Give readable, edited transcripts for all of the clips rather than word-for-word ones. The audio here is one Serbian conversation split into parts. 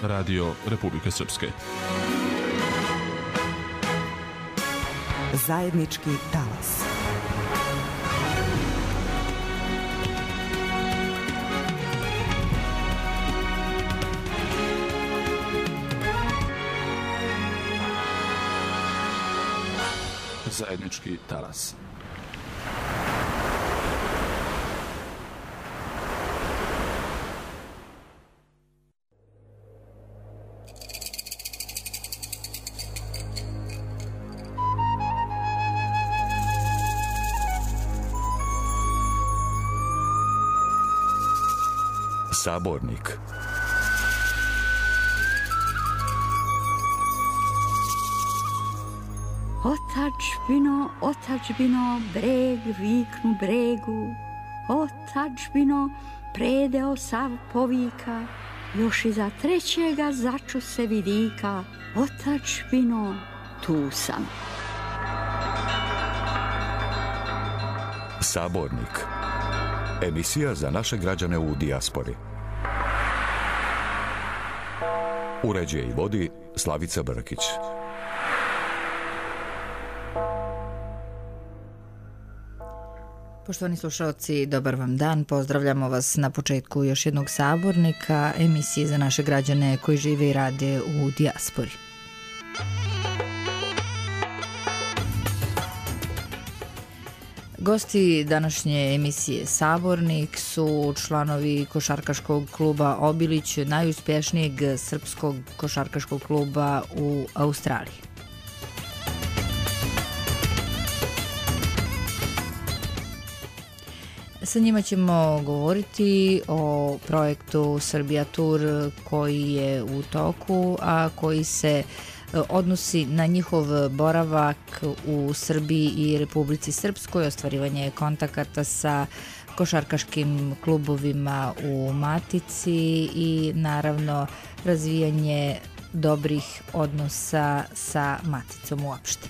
Radio Republike Srpske. Zajednički talas. Zajednički talas. Sabornik. Otadžbino, otadžbino, breg viknu bregu, otadžbino, predeo sav povika, još iza trećega začu se vidika, otadžbino, tu sam. Sabornik. Emisija za naše građane u dijaspori. Uređuje i vodi Slavica Brkić. Poštovani slušalci, dobar vam dan. Pozdravljamo vas na početku još jednog sabornika, emisije za naše građane koji žive i rade u dijaspori. Gosti današnje emisije Sabornik su članovi košarkaškog kluba Obilić, najuspješnijeg srpskog košarkaškog kluba u Australiji. Sa njima ćemo govoriti o projektu Srbija Tour koji je u toku, a koji se odnosi na njihov boravak u Srbiji i Republici Srpskoj, ostvarivanje kontakata sa košarkaškim klubovima u Matici i naravno razvijanje dobrih odnosa sa Maticom uopšte.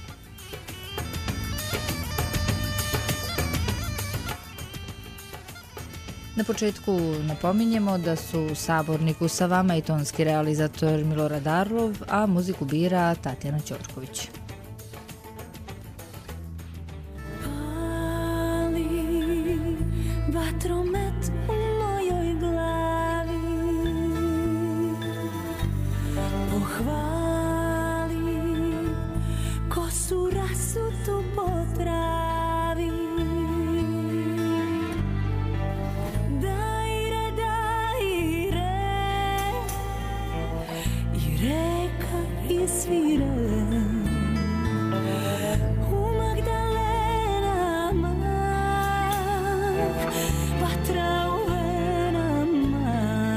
Na početku napominjemo da su u Saborniku sa vama i tonski realizator Milorad Arlov, a muziku bira Tatjana Ćorković. Pali vatromet u mojoj glavi, pohvali kosu rasutu po travi. Svire u Magdalenama, vatra u venama.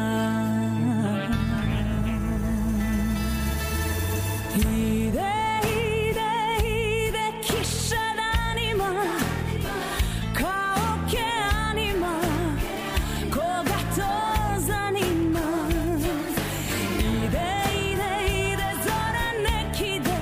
Ide, ide, ide kiša danima, kao okeanima, koga to zanima. Ide, ide, ide zora neki dan.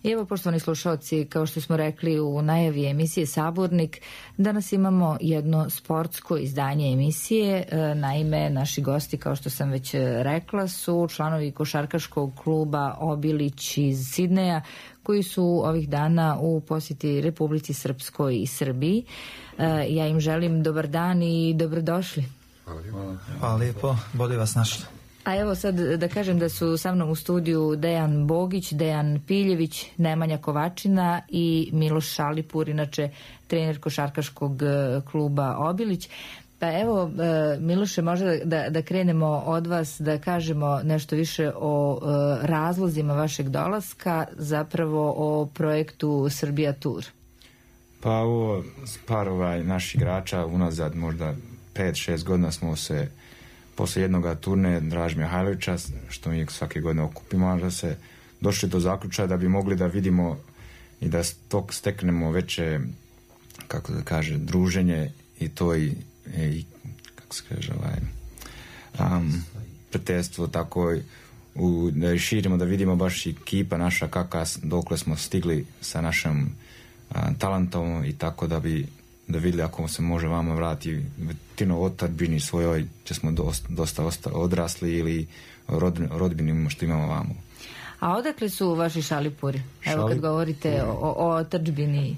I evo, poštovani slušalci, kao što smo rekli u najavi emisije Sabornik, danas imamo jedno sportsko izdanje emisije. Naime, naši gosti, kao što sam već rekla, su članovi košarkaškog kluba Obilić iz Sidneja, koji su ovih dana u posjeti Republici Srpskoj i Srbiji. Ja im želim dobar dan i dobrodošli. Hvala lijepo, bolje vas našli. A evo sad da kažem da su sa mnom u studiju Dejan Bogić, Dejan Piljević, Nemanja Kovačina i Miloš Šalipur, inače trener košarkaškog kluba Obilić. Pa evo, Miloše, možda da krenemo od vas, da kažemo nešto više o razlozima vašeg dolaska, zapravo o projektu Srbija Tour. Pa ovo par naših igrača unazad možda 5-6 godina smo se poslije jednoga turneja Draž Mihajlovića, što mi svake godine okupimo, da se došli do zaključaja da bi mogli da vidimo i da steknemo veće, kako da kaže, druženje i to i kako se kaže, prijateljstvo, tako da širimo, da vidimo baš ekipa naša dokle smo stigli sa našim talentom i tako da vidjeli ako se može vama vratiti tino otadžbini svojoj, će smo dosta odrasli ili rodbini što imamo vamo. A odakle su vaši Šalipuri? Evo kad govorite o otadžbini.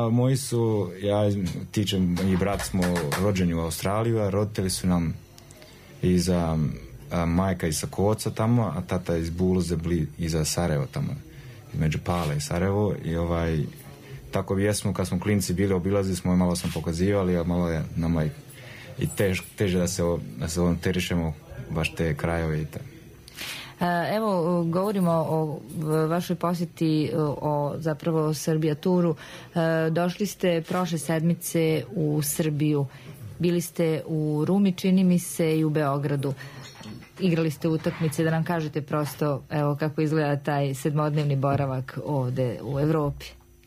I brat smo rođeni u Australiju, a roditelji su nam iz majka iz Sakoca tamo, a tata iz Bulze iza Sarajevo tamo, između Pale i Sarajevo i tako jesmo, kad smo klinci bili, obilazili smo i malo sam pokazivali, a malo je nama i teže da se terišemo baš te krajeve i tako. Evo, govorimo o vašoj posjeti, o zapravo Srbija Touru. Došli ste prošle sedmice u Srbiju. Bili ste u Rumi, čini mi se, i u Beogradu. Igrali ste utakmice, da nam kažete prosto evo kako izgleda taj sedmodnevni boravak ovde u Evropi.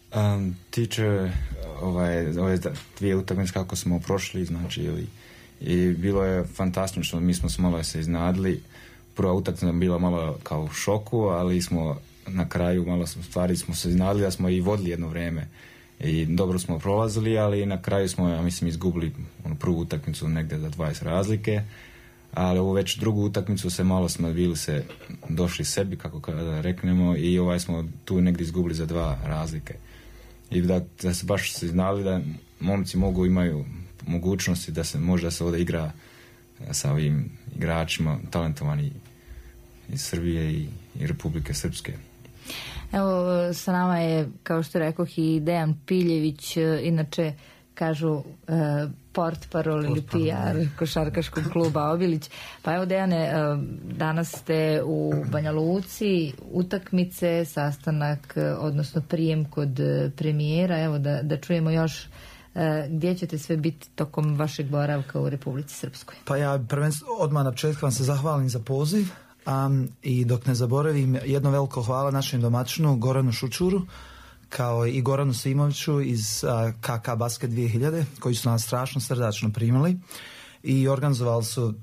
Tiče ove dvije utakmice kako smo prošli, znači, i bilo je fantastično, mi smo se malo se iznadili. Prva utakmica nam bila malo kao u šoku, ali smo na kraju malo stvari smo se iznadili da smo i vodili jedno vrijeme i dobro smo prolazili, ali na kraju smo, ja mislim, izgubili prvu utakmicu negdje za 20 razlike, ali ovu već drugu utakmicu se malo smo bili se došli sebi, kako da reknemo, i smo tu negdje izgubili za 2 razlike. I da se baš se znali da momci imaju mogućnosti da se možda se ovdje igra sa ovim igračima talentovani iz Srbije i Republike Srpske. Evo, sa nama je, kao što rekoh, i Dejan Piljević, inače kažu portparol ili PR košarkaškog kluba Obilić. Pa evo, Dejane, danas ste u Banja Luci, utakmice, sastanak, odnosno prijem kod premijera. Evo da čujemo još gdje ćete sve biti tokom vašeg boravka u Republici Srpskoj. Pa ja prvenstveno odmah na početku vam se zahvalim za poziv i dok ne zaboravim, jedno veliko hvala našem domaćinu Goranu Šučuru kao i Goranu Simoviću iz KK Basket 2000 koji su nas strašno srdačno primili i organizovali su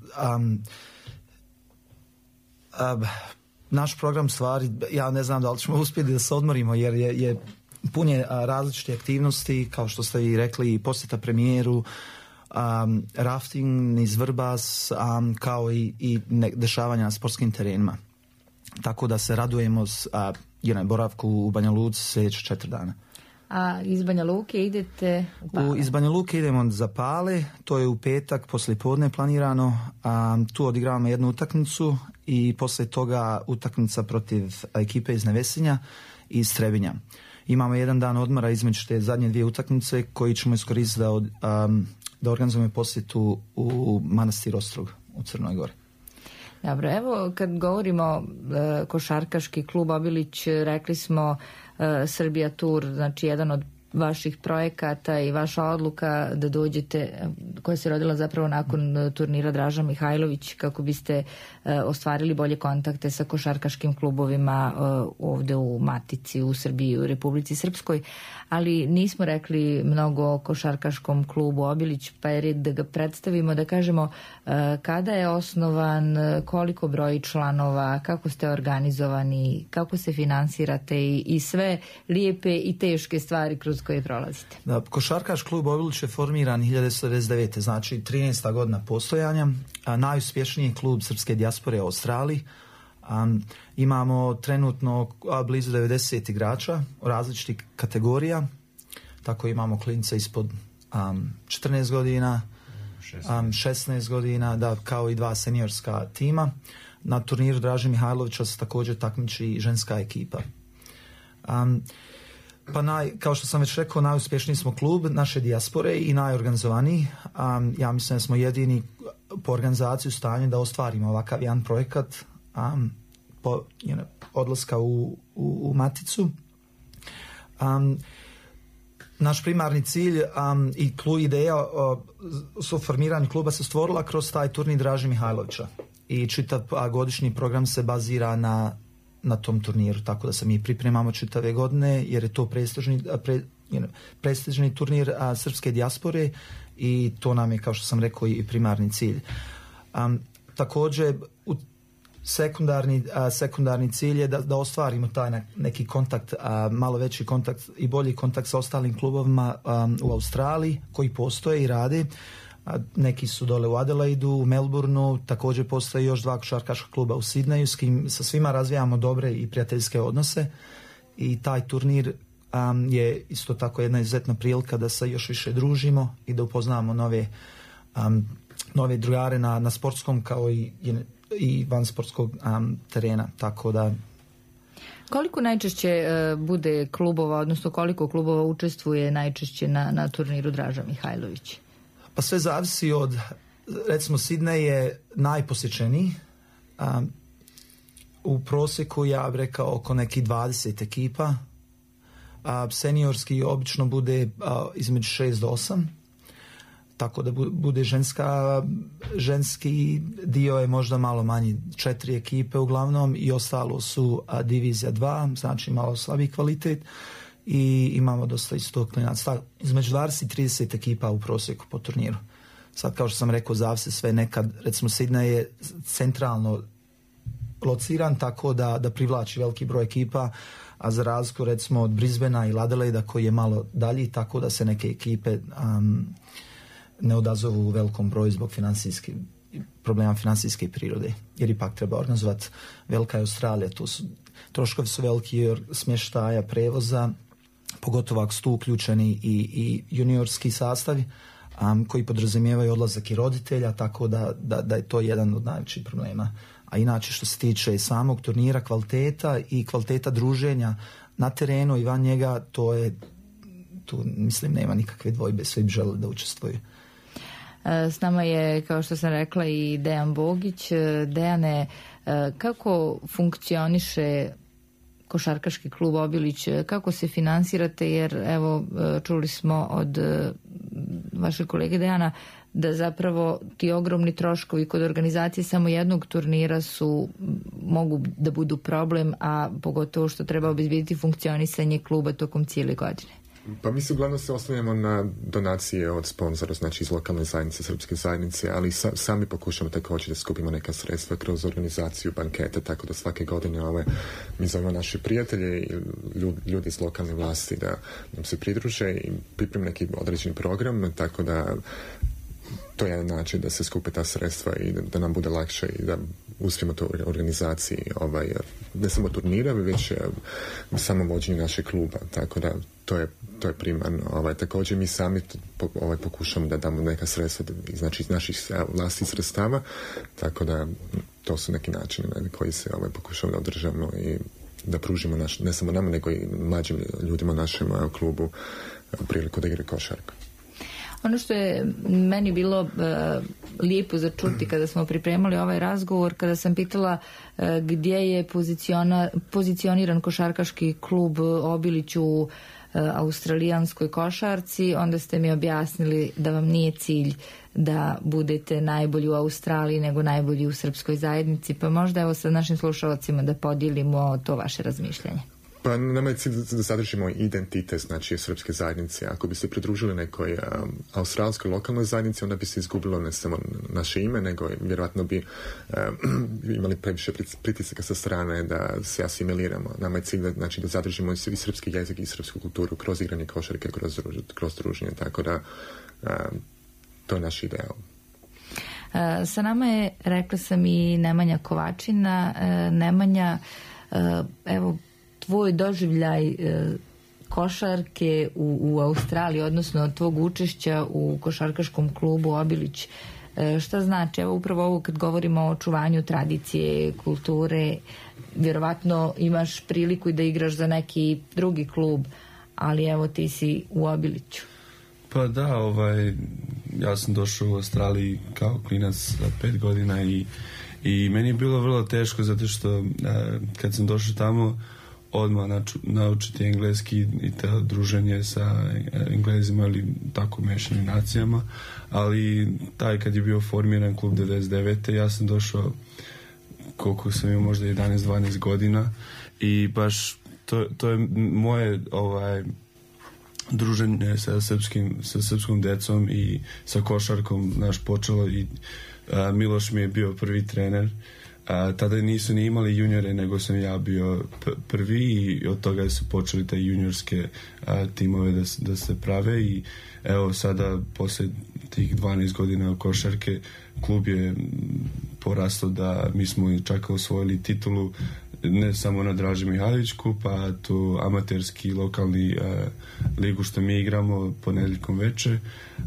naš program stvari. Ja ne znam da li ćemo uspjeti da se odmorimo jer je pun je različite aktivnosti, kao što ste i rekli, posjeta premijeru, rafting iz Vrbas, kao i dešavanja na sportskim terenima. Tako da se radujemo boravku u Banja Luci sljedeće 4 dana. A iz Banja Luke idete u Pale? Iz Banja Luke idemo za Pale, to je u petak poslijepodne planirano. Tu odigravamo jednu utakmicu i poslije toga utakmica protiv ekipe iz Nevesinja i iz Trebinja. Imamo jedan dan odmora između te zadnje 2 utakmice koji ćemo iskoristiti da organizujemo posjetu u manastir Ostrog u Crnoj Gori. Dobro, evo kad govorimo košarkaški klub Obilić, rekli smo Srbija Tour, znači jedan od vaših projekata i vaša odluka da dođete, koja se rodila zapravo nakon turnira Draža Mihajlović, kako biste ostvarili bolje kontakte sa košarkaškim klubovima ovde u Matici, u Srbiji, u Republici Srpskoj, ali nismo rekli mnogo o košarkaškom klubu Obilić, pa je red da ga predstavimo, da kažemo kada je osnovan, koliko broji članova, kako ste organizovani, kako se finansirate i sve lijepe i teške stvari kroz koje prolazite. Da, košarkaš klub Obilić je formiran 1999. znači 13. godina postojanja, najuspješniji klub srpske dijaspore u Australiji. Imamo trenutno blizu 90 igrača različitih kategorija, tako imamo klinice ispod 14 godina, 16 godina, da, kao i 2 seniorska tima. Na turniru Draže Mihajlovića se također takmiči i ženska ekipa. Pa kao što sam već rekao, najuspješniji smo klub naše dijaspore i najorganizovaniji. Ja mislim da smo jedini po organizaciji u stanju da ostvarimo ovakav jedan projekat po odlaska u Maticu. Naš primarni cilj i ideja o formiranju kluba se stvorila kroz taj turnir Draže Mihajlovića i čitav godišnji program se bazira na tom turniru, tako da se mi pripremamo čitave godine jer je to prestižni turnir srpske dijaspore i to nam je, kao što sam rekao, i primarni cilj. Također sekundarni cilj je da ostvarimo taj neki kontakt, malo veći kontakt i bolji kontakt sa ostalim klubovima u Australiji koji postoje i rade. Neki su dole u Adelaidu, u Melbourneu, također postoje još 2 košarkaška kluba u Sidneju s kim sa svima razvijamo dobre i prijateljske odnose i taj turnir je isto tako jedna izuzetna prilika da se još više družimo i da upoznamo nove drugare na sportskom kao i van sportskog terena, tako da. Koliko najčešće bude klubova, odnosno koliko klubova učestvuje najčešće na turniru Draža Mihajlović? Pa sve zavisi od, recimo Sidney je najposjećeniji, u prosjeku ja bih rekao oko nekih 20 ekipa, seniorski obično bude između 6 do 8, tako da bude ženski dio je možda malo manji, 4 ekipe uglavnom i ostalo su divizija 2, znači malo slabiji kvalitet i imamo dosta isto klinaca, između 20 i 30 ekipa u prosjeku po turniru. Sad, kao što sam rekao, zavisi sve nekad, recimo Sidney je centralno lociran tako da privlači veliki broj ekipa, a za razliku recimo od Brisbanea i Adelaida koji je malo dalji, tako da se neke ekipe ne odazovu u velikom broju zbog problema financijske prirode, jer ipak treba organizovati, velika je Australija, troškovi su veliki, smještaja, prevoza, pogotovo ako su tu uključeni i juniorski sastavi koji podrazumijevaju odlazak i roditelja, tako da je to jedan od najvećih problema. A inače što se tiče samog turnira, kvaliteta druženja na terenu i van njega, tu mislim nema nikakve dvojbe, svi bi želeli da učestvuju. S nama je, kao što sam rekla, i Dejan Bogić. Dejane, kako funkcioniše košarkaški klub Obilić, kako se finansirate, jer evo čuli smo od vašeg kolege Dejana da zapravo ti ogromni troškovi kod organizacije samo jednog turnira mogu da budu problem, a pogotovo što treba obezbediti funkcionisanje kluba tokom cijele godine. Pa mi se uglavnom se oslanjamo na donacije od sponzora, znači iz lokalne zajednice, srpske zajednice, ali sami pokušamo također da skupimo neka sredstva kroz organizaciju banketa, tako da svake godine mi zovemo naše prijatelje i ljudi iz lokalne vlasti da nam se pridruže i pripremi neki određeni program, tako da to je jedan način da se skupe ta sredstva i da nam bude lakše i da uspijemo to u organizaciji ne samo turnira, već samo vođenje našeg kluba, tako da to je primarno. Također mi sami pokušamo da damo neka sredstva znači iz naših vlastitih sredstava, tako da to su neki načini na koji se pokušamo da održamo i da pružimo ne samo nama, nego i mlađim ljudima u našem klubu priliku da igra košarku. Ono što je meni bilo lijepo za čuti kada smo pripremali ovaj razgovor, kada sam pitala gdje je pozicioniran košarkaški klub Obilić u australijanskoj košarci, onda ste mi objasnili da vam nije cilj da budete najbolji u Australiji nego najbolji u srpskoj zajednici, pa možda evo sa našim slušalcima da podijelimo to vaše razmišljanje. Pa nama je cilj da zadržimo identitet, znači, srpske zajednice. Ako bi se pridružili nekoj australskoj lokalnoj zajednici, onda bi se izgubilo ne samo naše ime, nego vjerojatno bi imali previše pritisaka sa strane da se asimiliramo. Nama je cilj da zadržimo i srpski jezik i srpsku kulturu kroz igranje košarke, kroz druženje, tako da to je naš ideal. Sa nama je, rekla sam, i Nemanja Kovačina. Nemanja, evo, tvoj doživljaj košarke u Australiji, odnosno tvog učešća u košarkaškom klubu Obilić, šta znači? Evo, upravo ovo kad govorimo o očuvanju tradicije, kulture, vjerovatno imaš priliku i da igraš za neki drugi klub, ali evo ti si u Obiliću. Pa da, ja sam došao u Australiji kao klinac sa 5 godina i meni je bilo vrlo teško zato što kad sam došao tamo odmah naučiti engleski i to druženje sa Englezima ili tako mešanim nacijama, ali taj kad je bio formiran klub 99. ja sam došao koliko sam imao možda 11-12 godina i baš to je moje druženje sa srpskom decom i sa košarkom počelo i Miloš mi je bio prvi trener. Tada nisu ni imali juniore, nego sam ja bio prvi i od toga su počeli te juniorske timove da se prave i evo sada posle tih 12 godina košarke klub je porastao da mi smo čak osvojili titulu ne samo na Draži Mihajlović kup, a tu amaterski lokalni ligu što mi igramo ponedjeljkom veče.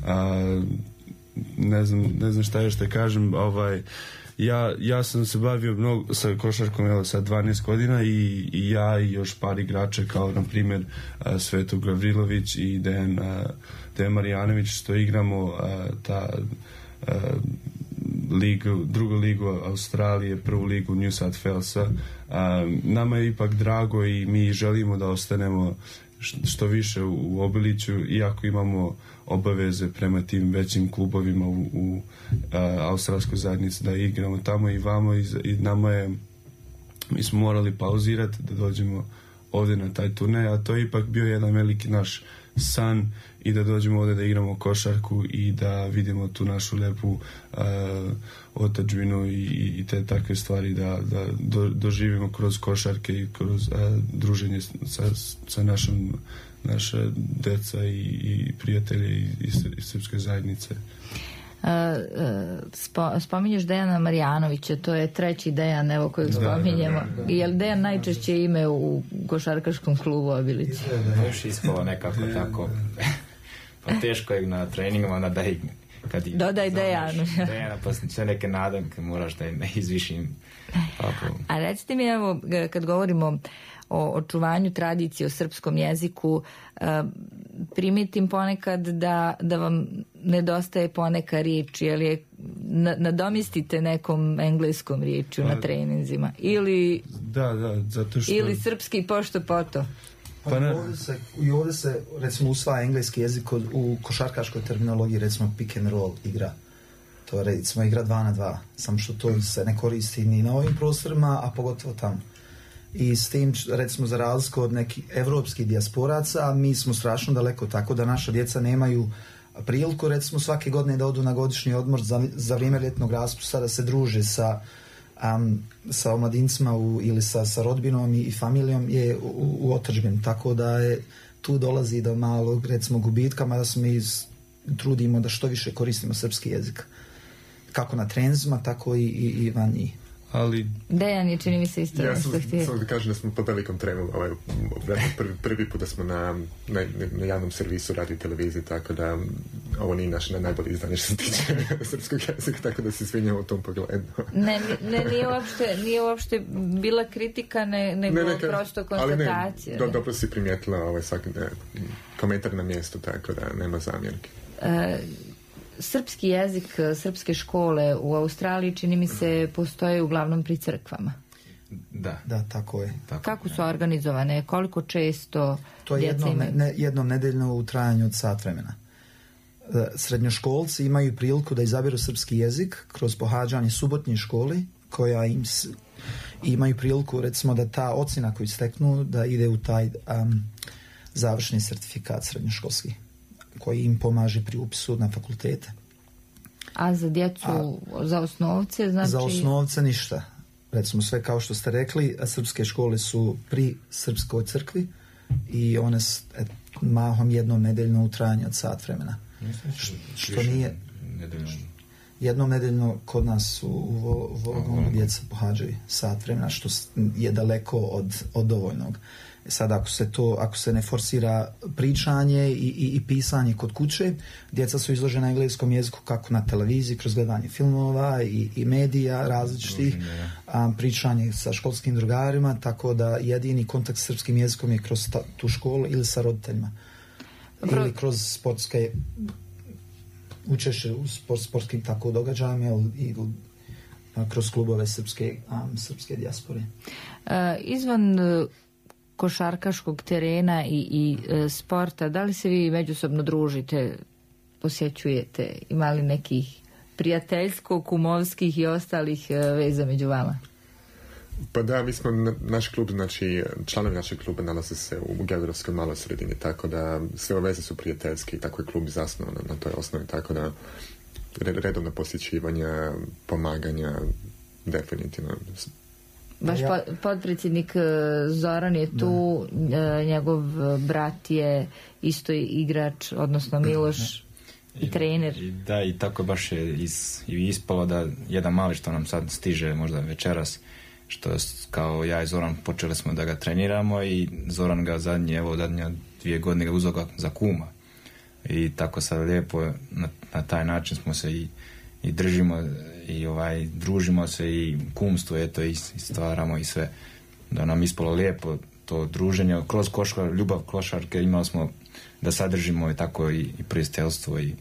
Ne znam šta još da kažem, ja sam se bavio mnogo sa košarkom evo sa 12 godina i ja i još par igrača kao na primjer Sveto Gavrilović i Dejan Marjanović što igramo drugu ligu Australije, prvu ligu New South Walesa. Nama je ipak drago i mi želimo da ostanemo što više u Obiliću, iako imamo obaveze prema tim većim klubovima u australskoj zajednici da igramo tamo i vamo i mi smo morali pauzirati da dođemo ovdje na taj turnaj, a to je ipak bio jedan veliki naš san i da dođemo ovdje da igramo košarku i da vidimo tu našu lepu otadžbinu i te takve stvari da doživimo kroz košarke i kroz druženje sa naše deca i prijatelje iz srpske zajednice. Spominješ Dejana Marjanovića, to je treći Dejan evo kojeg spominjemo. Je li Dejan najčešće ime u košarkaškom klubu Obilić? Još ispalo nekako tako. Pa teško je na treningama onda da dodaj Dejanu. Dejana, pa sve neke nadamke moraš da ne izvišim. A recite mi, evo, kad govorimo o očuvanju tradicije, o srpskom jeziku, primijetim ponekad da vam nedostaje poneka riječ, jer je nadomestite nekom engleskom riječju na treninzima ili zato što ili srpski pošto poto. I ovdje se recimo usvaja engleski jezik u košarkaškoj terminologiji, recimo pick and roll igra. To je recimo igra 2 na 2, samo što to se ne koristi ni na ovim prostorima, a pogotovo tamo. I s tim, recimo, za razliku od nekih evropskih dijasporaca, mi smo strašno daleko, tako da naša djeca nemaju priliku, recimo, svake godine da odu na godišnji odmor za vrijeme ljetnog raspusta, da se druže sa omladincima ili sa rodbinom i familijom je u otadžbini, tako da tu dolazi do malog, recimo, gubitka, mada se mi trudimo da što više koristimo srpski jezik. Kako na treninzima, tako i van njih. Ali Dejan je, čini mi se, isto ja sam da kažem da smo po velikom trenu prvi put da smo na javnom servisu radio televiziji, tako da ovo nije naše najbolje izdanje što se tiče srpskog jezika, tako da se izvinjamo u tom pogledu. Nije uopšte bila kritika, nego prosto konstatacija. Dobro si primijetila svaki komentar na mjestu, tako da nema zamjerke. Srpski jezik, srpske škole u Australiji, čini mi se, postoje uglavnom pri crkvama. Da, tako je. Kako su organizovane? Koliko često to je djeca imaju? jednom nedeljno u trajanju od sat vremena. Srednjoškolci imaju priliku da izaberu srpski jezik kroz pohađanje subotnje školi, koja im imaju priliku, recimo, da ta ocjena koju steknu da ide u taj završni sertifikat srednjoškolski koji im pomaže pri upisu na fakultete. A za djecu, za osnovce? Znači... Za osnovce ništa. Recimo, sve kao što ste rekli, srpske škole su pri srpskoj crkvi i one mahom jednom nedeljno u trajanju od sat vremena. Što nije... Jednom nedeljno kod nas u Vologonu djeca pohađaju sat vremena, što je daleko od dovoljnog. Sad ako se ne forsira pričanje i pisanje kod kuće, djeca su izložena engleskom jeziku kako na televiziji, kroz gledanje filmova i medija različitih, pričanje sa školskim drugarima, tako da jedini kontakt s srpskim jezikom je kroz tu školu ili sa roditeljima. Ili kroz sportske učešće u sportskim tako događajima ili kroz klubove srpske dijaspore. Izvan košarkaškog terena i sporta, da li se vi međusobno družite, posjećujete, ima li nekih prijateljskog, kumovskih i ostalih veza među vama? Pa da, mi smo, naš klub, znači članovi našeg kluba nalaze se u geografskoj maloj sredini, tako da sve ove veze su prijateljski i tako je klub zasnovan na toj osnovi, tako da redovno posjećivanja, pomaganja, definitivno. Vaš potpredsjednik Zoran je tu, njegov brat je isto igrač, odnosno Miloš i trener. I tako baš je ispalo da jedan mali što nam sad stiže možda večeras, što kao ja i Zoran počeli smo da ga treniramo i Zoran ga zadnje 2 godine ga uzeo za kuma. I tako sad lijepo na taj način smo se i držimo i družimo se i kumstvo i stvaramo i sve. Da nam ispalo lijepo to druženje kroz ljubav košarke imali smo da sadržimo i tako i prijateljstvo i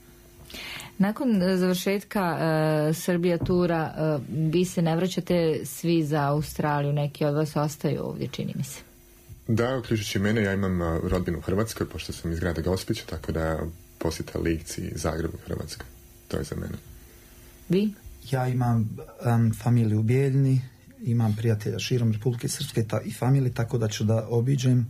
nakon završetka Srbija tura vi se ne vraćate svi za Australiju, neki od vas ostaju ovdje, čini mi se. Da, uključujući mene, ja imam rodbinu u Hrvatskoj, pošto sam iz grada Gospića, tako da posjeta Lici, Zagreb u Hrvatskoj. To je za mene. Vi? Ja imam familiju u Bijeljni, imam prijatelja širom Republike Srpske i familije, tako da ću da obiđem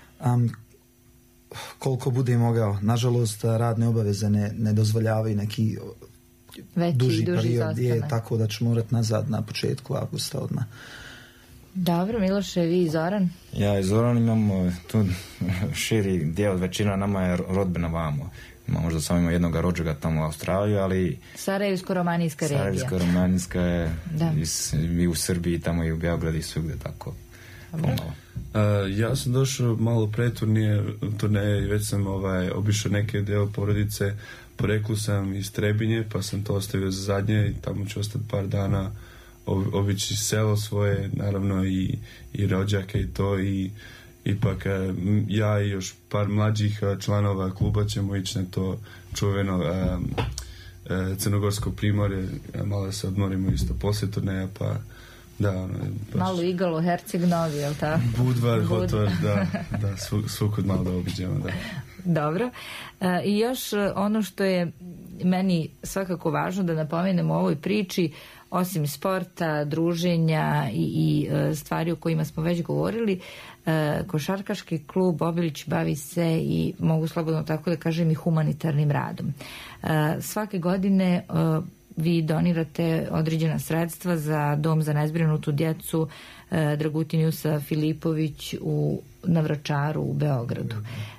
koliko bude mogao. Nažalost, radne obaveze ne dozvoljavaju neki duži period, tako da ću morat nazad na početku avgusta odmah. Dobro, Miloše, vi i Zoran? Ja i Zoran imamo tu širi dio, većina nama je rodbina vamo. Možda samo ima jednog rođaka tamo u Australiji, ali... Sarajevsko-romanijska regija. Sarajevsko-romanijska je i u Srbiji, tamo i u Beogradu i svugdje tako pomalo. Ja sam došao malo pre turneje i već sam obišao neke deo porodice. Poreklu sam iz Trebinje, pa sam to ostavio za zadnje i tamo ću ostati par dana, obići selo svoje, naravno i rođake i to, i ipak ja i još par mlađih članova kluba ćemo ići na to čuveno crnogorsko primorje, malo se odmorimo isto poslije turneja, pa da, malo Igalo, Herceg Novi, je li tako? Budvar, Hotvar, da, svukud malo da obiđemo, da. Dobro. I još ono što je meni svakako važno da napomenem u ovoj priči, osim sporta, druženja i stvari o kojima smo već govorili, košarkaški klub Obilić bavi se i, mogu slobodno tako da kažem, i humanitarnim radom. Svake godine vi donirate određena sredstva za dom za nezbrinutu djecu Dragutin Jusa Filipović na Vračaru u Beogradu.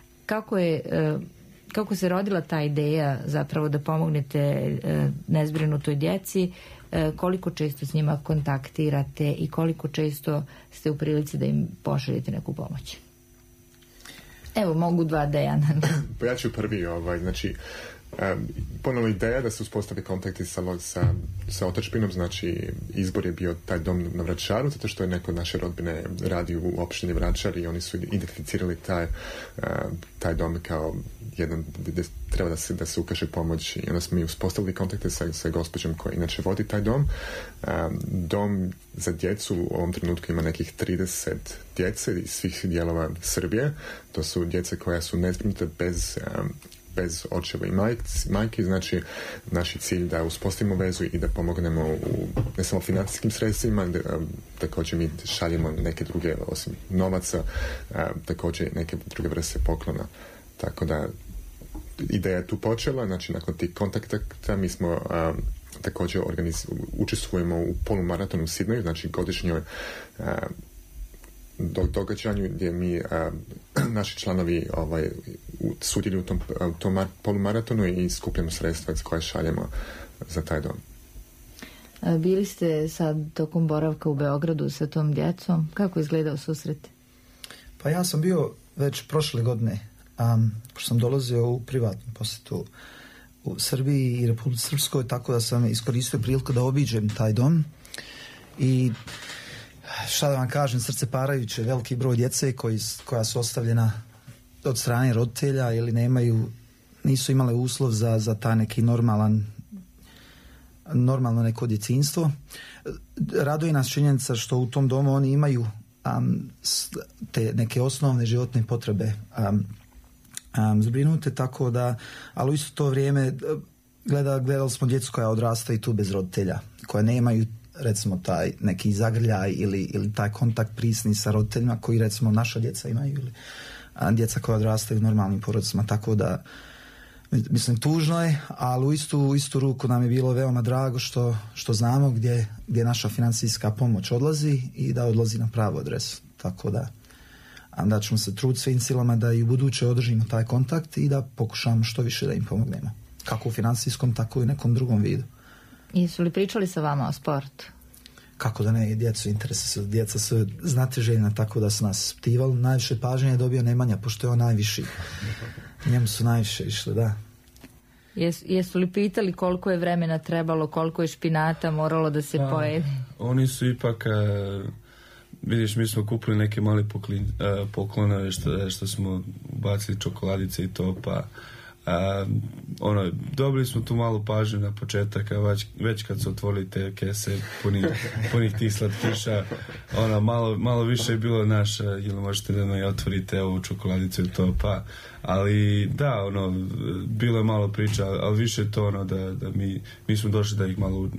Kako se rodila ta ideja zapravo da pomognete nezbrinutoj djeci, koliko često s njima kontaktirate i koliko često ste u prilici da im pošaljete neku pomoć? Evo, mogu dva Dejana. Pa ja ću prvi, znači ponovno ideja da se uspostavi kontakti sa otadžbinom, znači izbor je bio taj dom na Vračaru, zato što je neko od naše rodbine radi u opštini Vračar i oni su identificirali taj dom kao jedan gdje treba da se ukaže pomoć, i onda smo mi uspostavili kontakte sa gospođom koja inače vodi taj dom. Dom za djecu u ovom trenutku ima nekih 30 djece iz svih dijelova Srbije. To su djece koja su nezbrinute bez očeva i majke, znači naš je cilj da uspostavimo vezu i da pomognemo u ne samo financijskim sredstvima, također mi šaljemo neke druge, osim novaca, također neke druge vrste poklona. Tako da ideja je tu počela, znači nakon tih kontakta mi smo također učestvujemo u polumaratonu u Sidneju, znači godišnjoj događanju gdje mi naši članovi sudjeluju u tom polumaratonu i skupljamo sredstva koje šaljemo za taj dom. Bili ste sad tokom boravka u Beogradu sa tom djecom? Kako izgledao susret? Pa ja sam bio već prošle godine, pošto sam dolazio u privatnu posjetu u Srbiji i Republici Srpskoj, tako da sam iskoristio priliku da obiđem taj dom i šta da vam kažem, srce parajuće, veliki broj djece koja su ostavljena od strane roditelja ili nisu imale uslov za taj neki normalno neko djetinjstvo. Raduje nas činjenica što u tom domu oni imaju te neke osnovne životne potrebe zbrinute, tako da, ali u isto to vrijeme gledali smo djecu koja odrastaju tu bez roditelja, koja nemaju recimo taj neki zagrljaj ili taj kontakt prisni sa roditeljima koji recimo naša djeca imaju, ili djeca koja odrastaju u normalnim porodicama, tako da mislim tužno je, ali u istu ruku nam je bilo veoma drago što znamo gdje naša financijska pomoć odlazi i da odlazi na pravu adresu, tako da ćemo se truditi svim silama da i u buduće održimo taj kontakt i da pokušamo što više da im pomognemo, kako u financijskom, tako i nekom drugom vidu. Jesu li pričali sa vama o sportu? Kako da ne, djeca su znatiželjna, tako da su nas ptivali. Najviše pažnje je dobio Nemanja, pošto je on najviši. Njemu su najviše išli, da. Jesu li pitali koliko je vremena trebalo, koliko je špinata moralo da se pojede? Oni su ipak, vidiš, mi smo kupili neke male poklone što smo bacili čokoladice i to, pa dobili smo tu malu pažnju na početak, a već kad su otvorili te kese punih tih slatkiša, malo više je bilo naša, jel možete da mi otvorite ovu čokoladicu i to, pa, ali da, bilo je malo priča, ali više je to da mi smo došli da ih malo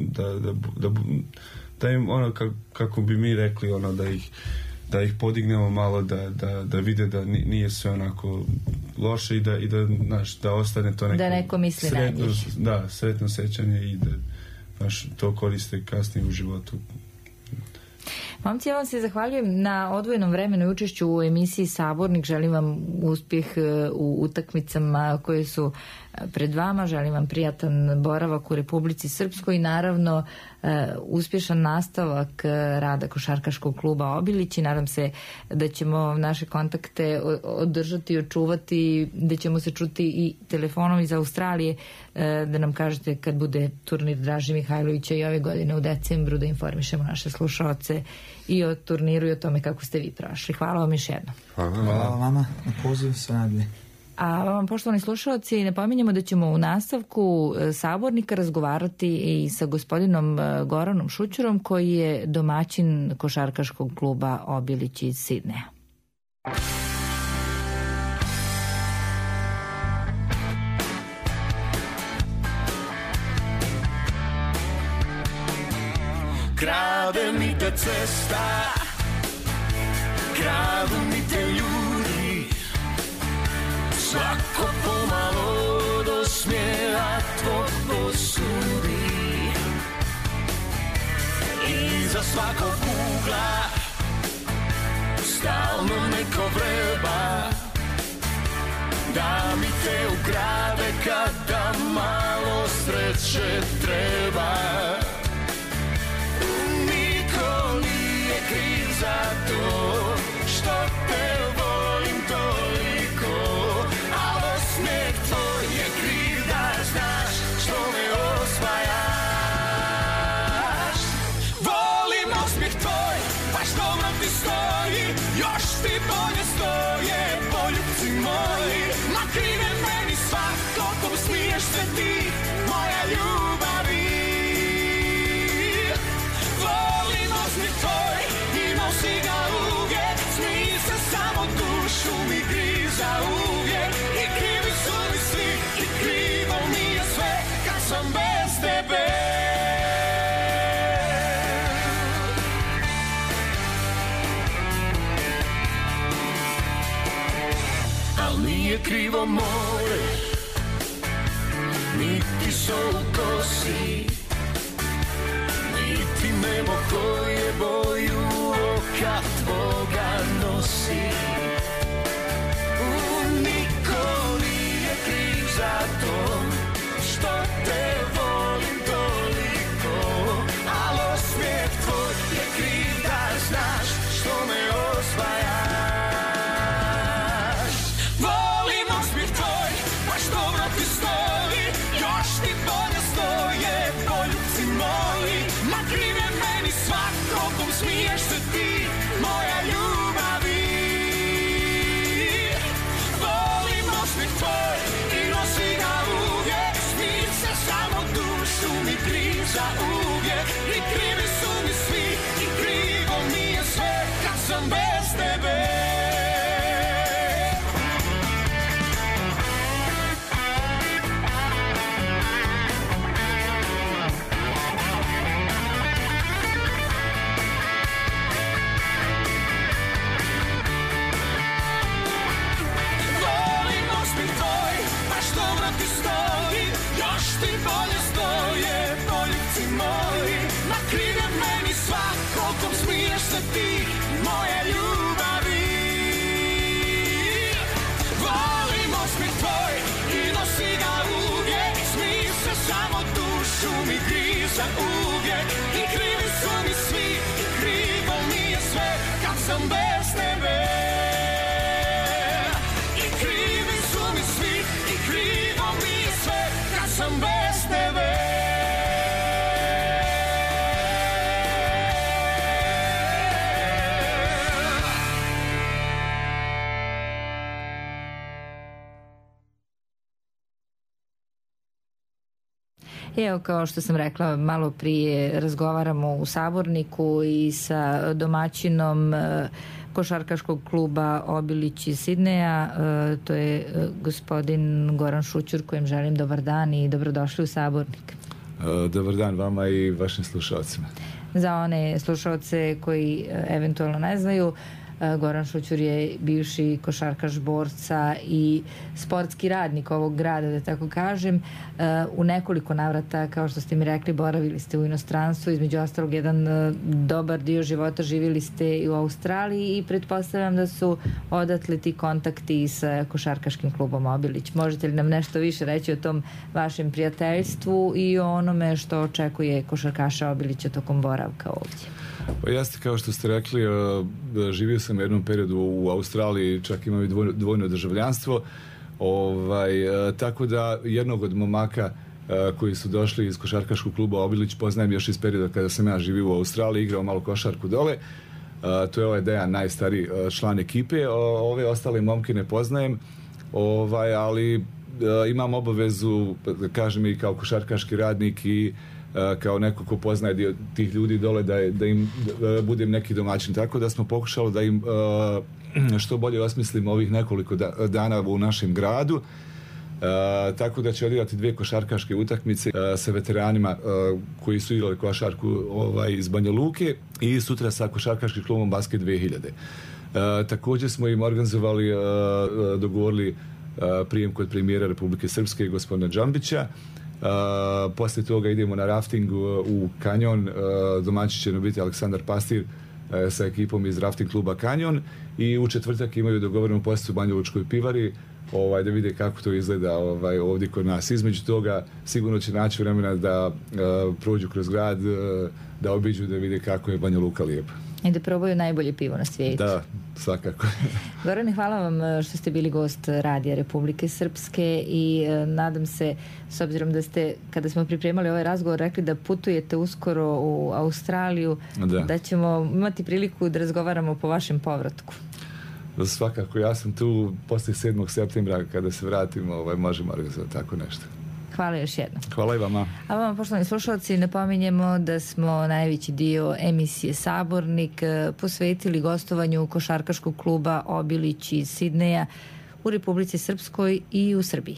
da im kako bi mi rekli, da ih podignemo malo, da vide da nije sve onako loše i da ostane to neko misli na njih. Da, sretno sećanje i da to koriste kasnije u životu. Momci, ja vam se zahvaljujem na odvojenom vremenu i učešću u emisiji Sabornik. Želim vam uspjeh u utakmicama koje su pred vama. Želim vam prijatan boravak u Republici Srpskoj i naravno uspješan nastavak rada košarkaškog kluba Obilić i nadam se da ćemo naše kontakte održati i očuvati, da ćemo se čuti i telefonom iz Australije, da nam kažete kad bude turnir Draže Mihajlovića i ove godine u decembru, da informišemo naše slušaoce i o turniru i o tome kako ste vi prošli. Hvala vam još jednom. Hvala vama na pozivu, sve najbolje. A vam, poštovani slušalci, napominjemo da ćemo u nastavku Sabornika razgovarati i sa gospodinom Goranom Šućurom, koji je domaćin košarkaškog kluba Obilić iz Sidneja. Krade mi te cesta, kradu mi te ljudi, svako pomalo do smjeha tvog posudi. Iza svakog ugla stalno neko vreba, da mi te ugrade kada malo sreće treba. Niko nije kriv za to što te volim toliko, a osmijeh tvoj je kriv da se ti, moja ljubavi. Volim osmijeh tvoj i nosi ga uvijek, smij se samo dušu mi griza uvijek. I krivi su mi svi i krivo mi je sve kad sam bez tebe. Al nije krivo more, niti sol u kosi, niti nebo koje boju oka tvoga nosi. Niko nije kriv za to što te volim toliko, al osmijeh tvoj je kriv da znaš što me osvajaš. Volim osmijeh tvoj, baš dobro ti stoji, još ti bolje stoje poljubci moji. Ma kriv je meni svako kom smiješ se ti, moja ljubavi. Volim osmijeh tvoj i nosi ga uvijek, smij se samo dušu mi griza uvijek. I krivi su mi svi i krivo mi je sve kad sam bez tebe. Još ti bolje stoje poljubci moji. Ma kriv je meni svako kom smiješ se ti, moje ljubavi. Volim osmijeh tvoj i nosi ga uvijek, smij se samo dušu mi griza uvijek. I krivi su mi svi i krivo mi je sve kad sam bez tebe. I krivi su mi svi i krivo mi je sve kad sam bez tebe. Evo, kao što sam rekla malo prije, razgovaramo u Saborniku i sa domaćinom košarkaškog kluba Obilić iz Sidneja, to je gospodin Goran Šućur, kojem želim dobar dan i dobrodošli u Sabornik. Dobar dan vama i vašim slušalcima. Za one slušalce koji eventualno ne znaju, Goran Šućur je bivši košarkaš borca i sportski radnik ovog grada, da tako kažem. U nekoliko navrata, kao što ste mi rekli, boravili ste u inostranstvu, između ostalog jedan dobar dio života živjeli ste i u Australiji i pretpostavljam da su odatle ti kontakti sa košarkaškim klubom Obilić. Možete li nam nešto više reći o tom vašem prijateljstvu i o onome što očekuje košarkaša Obilića tokom boravka ovdje? Pa jeste, kao što ste rekli, živio sam u jednom periodu u Australiji, čak imam i dvojno državljanstvo, tako da jednog od momaka koji su došli iz košarkaškog kluba Obilić poznajem još iz perioda kada sam ja živio u Australiji, igrao malo košarku dole. To je ovaj Dejan, najstariji član ekipe. Ove ostale momke ne poznajem, ali imam obavezu, da kažem, i kao košarkaški radnik i kao neko ko poznaje dio tih ljudi dole da im budem neki domaćin. Tako da smo pokušali da im što bolje osmislimo ovih nekoliko dana u našem gradu. Tako da će odigrati 2 košarkaške utakmice sa veteranima koji su igrali košarku iz Banja Luke i sutra sa košarkaškim klubom Basket 2000. Također smo im organizovali, dogovorili prijem kod premijera Republike Srpske, gospodina Džambića. Poslije toga idemo na rafting u Kanjon. Domaći će biti Aleksandar Pastir sa ekipom iz rafting kluba Kanjon i u četvrtak imaju dogovorenu posjetu Banja Lučkoj pivari da vide kako to izgleda ovdje kod nas. Između toga sigurno će naći vremena da prođu kroz grad, da obiđu, da vide kako je Banja Luka lijepa. I da probaju najbolje pivo na svijetu. Da, svakako. Gorane, hvala vam što ste bili gost Radija Republike Srpske i nadam se, s obzirom da ste, kada smo pripremali ovaj razgovor, rekli da putujete uskoro u Australiju, da ćemo imati priliku da razgovaramo po vašem povratku. Svakako, ja sam tu poslije 7. septembra, kada se vratimo, možemo organizovati tako nešto. Hvala još jednom. Hvala i vama. A vama, poštovani slušalci, napominjemo da smo najveći dio emisije Sabornik posvetili gostovanju košarkaškog kluba Obilić iz Sidneja u Republici Srpskoj i u Srbiji.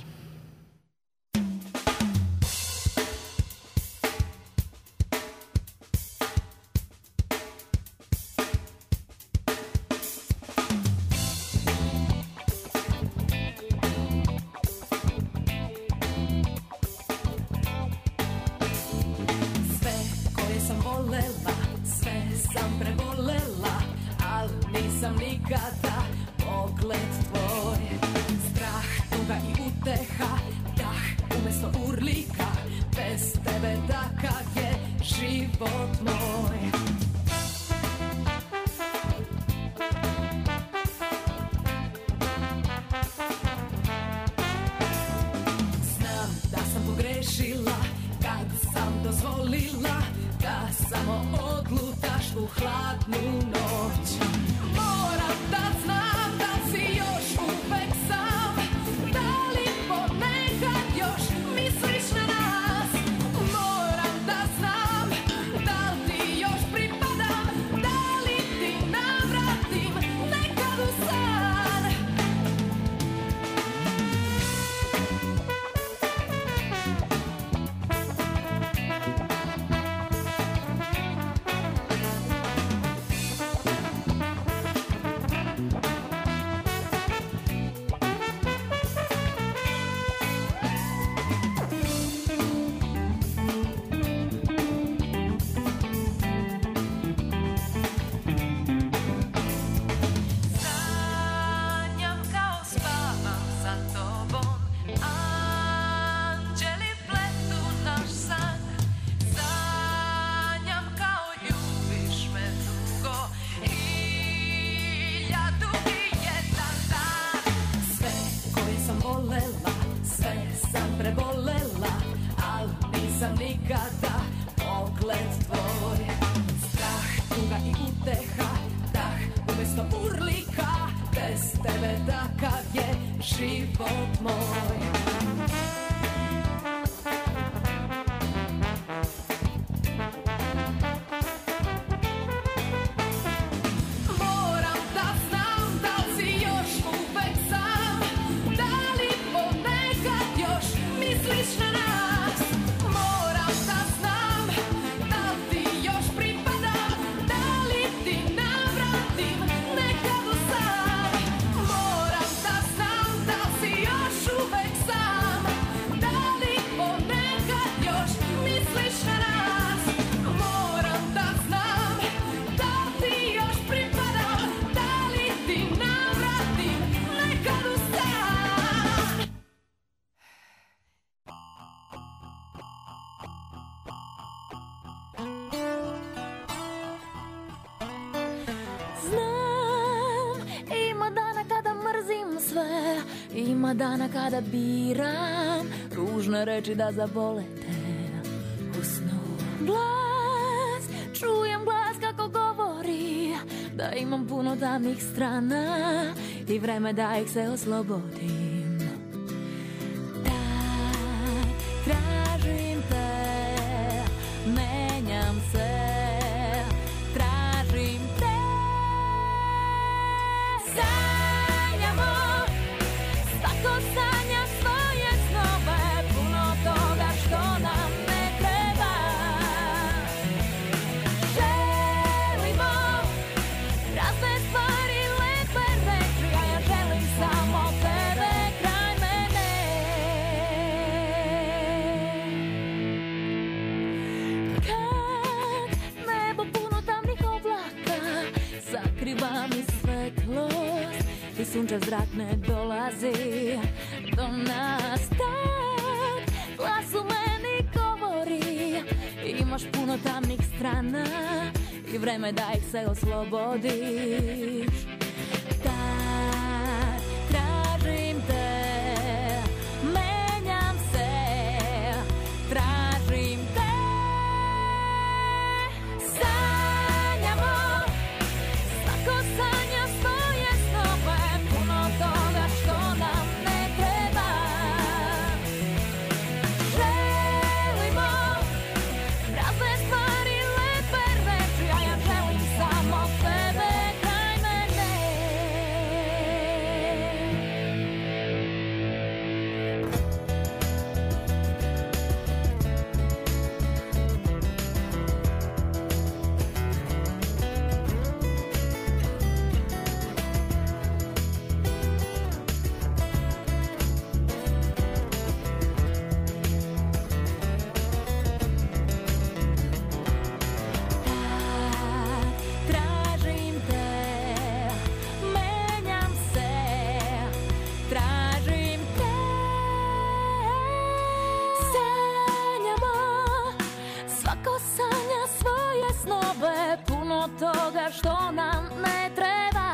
Ima dana kada biram ružne reči da zabole te u snu. Čujem glas kako govori da imam puno tamnih strana i vreme da ih se oslobodim. Da, tražim te, menjam se, tražim te. Svako sanja svoje snove, puno toga što nam ne treba. Želimo razne stvari, lepe reči, a ja želim samo tebe kraj mene. Kad nebo puno tamnih oblaka sakriva mi svetlost i sunčev zrak ne dolazi do nas, tad glas u meni govori imaš puno tamnih strana i vreme da ih se oslobodiš. Tad tražim te, menjam se, tražim te. Sanjamo, svako sanja svoje snove, puno toga što nam ne treba. puno toga što nam ne treba.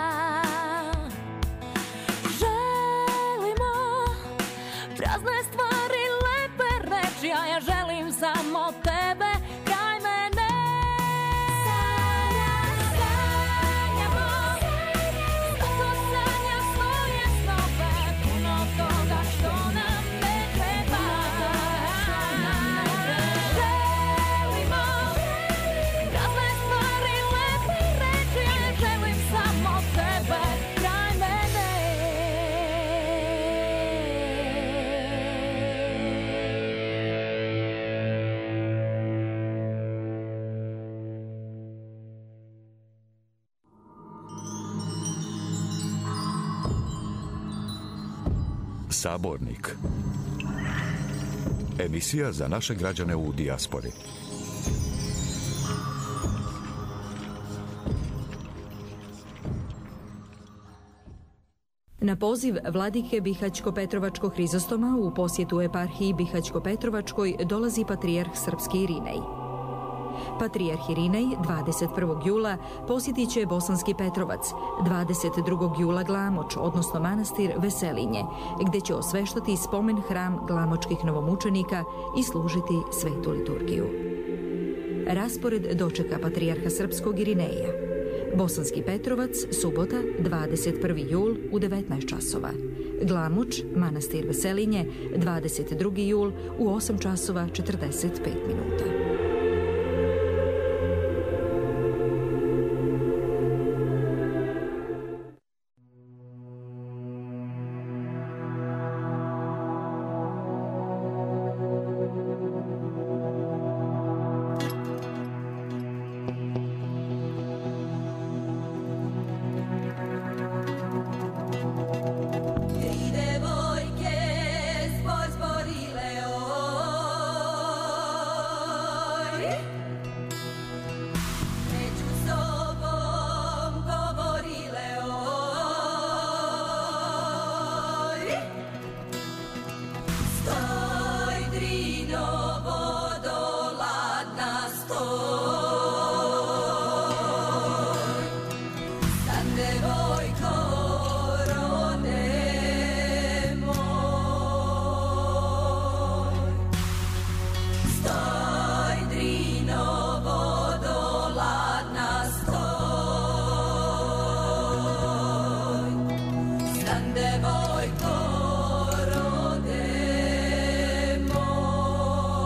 Želimo prazne stvari, lepe reči, a ja želim samo tebe kraj mene. Sanjamo, svako sanja svoje snove, puno toga što nam ne treba. Želimo prazne stvari, lepe reči, a ja želim samo tebe kraj mene. Sabornik. Emisija za naše građane u dijaspori. Na poziv vladike Bihać-Petrovačkog Hrizostoma u posjetu eparhiji Bihać-Petrovačkoj dolazi patrijarh srpski Irinej. Patrijarh Irinej 21. jula posjetit će Bosanski Petrovac, 22. jula Glamoč, odnosno manastir Veselinje, gdje će osveštati spomen hram glamočkih novomučenika i služiti svetu liturgiju. Raspored dočeka patrijarha srpskog Irineja. Bosanski Petrovac, subota, 21. jul u 19 časova. Glamoč, manastir Veselinje, 22. jul u 8 časova 45 minuta. Devojko, rode moj.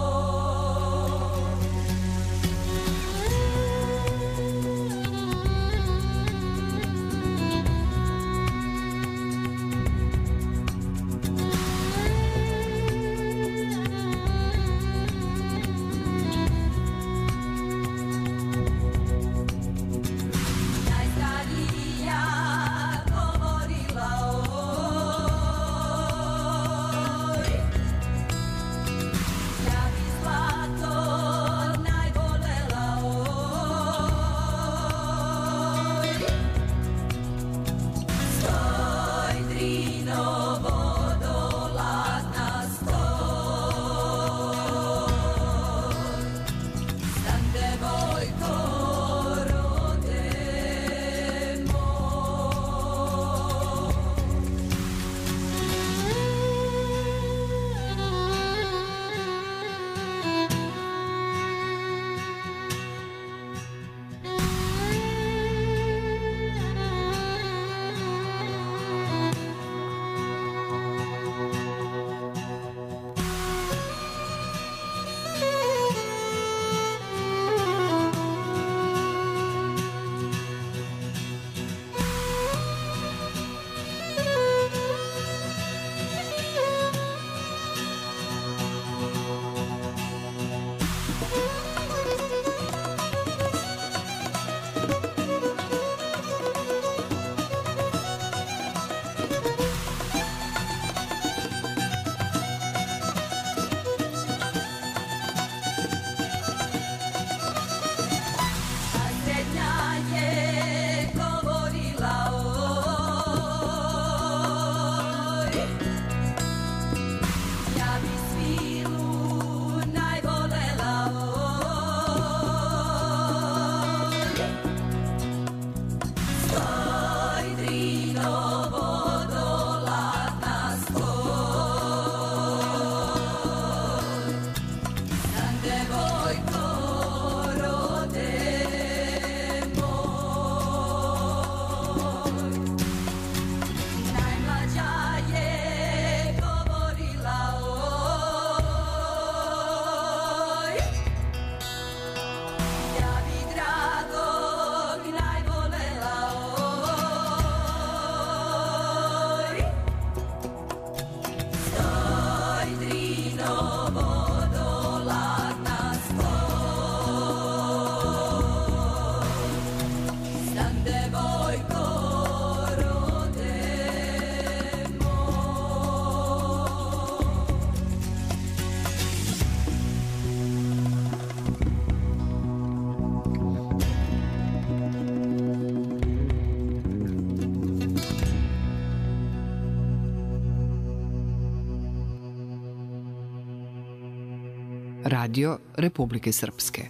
Radio Republike Srpske.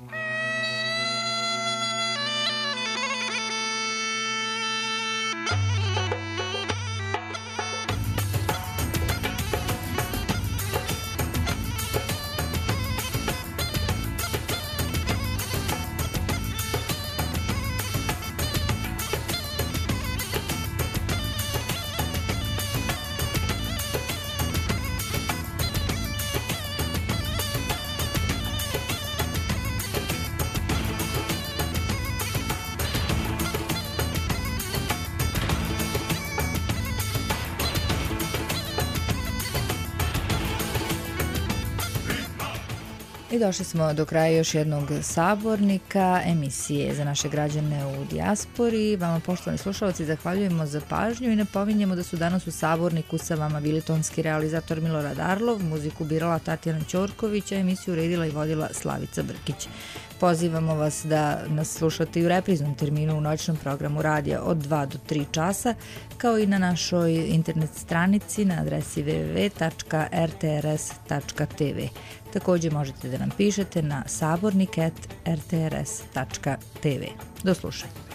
I došli smo do kraja još jednog sabornika, emisije za naše građane u dijaspori. Vama, poštovani slušalci, zahvaljujemo za pažnju i napominjemo da su danas u saborniku sa vama bili tonski realizator Milorad Arlov, muziku birala Tatjana Ćorković, a emisiju uredila i vodila Slavica Brkić. Pozivamo vas da nas slušate i u repriznom terminu u noćnom programu radija od 2 do 3 časa, kao i na našoj internet stranici na adresi www.rtrs.tv. Također možete da nam pišete na sabornik@rtrs.tv. Do slušanja.